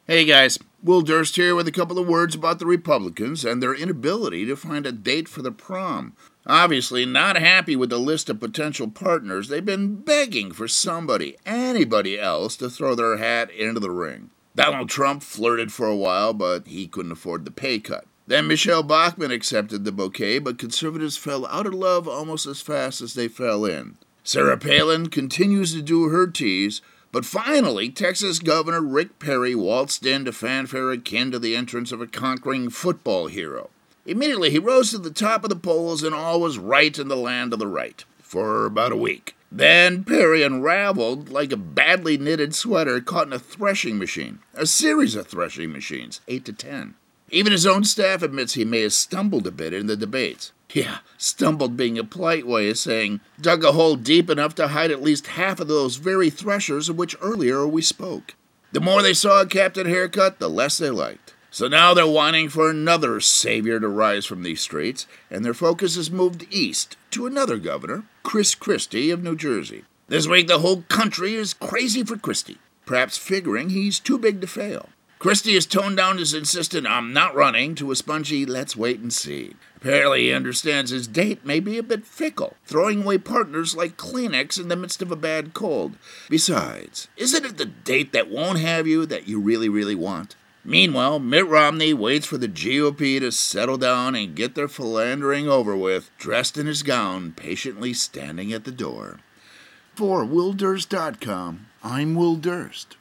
Hey guys, Will Durst here with a couple of words about the Republicans and their inability to find a date for the prom. Obviously, not happy with the list of potential partners, they've been begging for somebody, anybody else, to throw their hat into the ring. Donald Trump flirted for a while, but he couldn't afford the pay cut. Then Michelle Bachmann accepted the bouquet, but conservatives fell out of love almost as fast as they fell in. Sarah Palin continues to do her tease, but finally, Texas Governor Rick Perry waltzed into fanfare akin to the entrance of a conquering football hero. Immediately, he rose to the top of the polls, and all was right in the land of the right for about a week. Then Perry unraveled like a badly knitted sweater caught in a threshing machine. A series of threshing machines, 8 to 10. Even his own staff admits he may have stumbled a bit in the debates. Yeah, stumbled being a polite way of saying dug a hole deep enough to hide at least half of those very threshers of which earlier we spoke. The more they saw Captain Haircut, the less they liked. So now they're whining for another savior to rise from these streets, and their focus has moved east to another governor, Chris Christie of New Jersey. This week the whole country is crazy for Christie, perhaps figuring he's too big to fail. Christie has toned down his insistent "I'm not running" to a spongy "let's wait and see." Apparently he understands his date may be a bit fickle, throwing away partners like Kleenex in the midst of a bad cold. Besides, isn't it the date that won't have you that you really want? Meanwhile, Mitt Romney waits for the GOP to settle down and get their philandering over with, dressed in his gown, patiently standing at the door. For WillDurst.com, I'm Will Durst.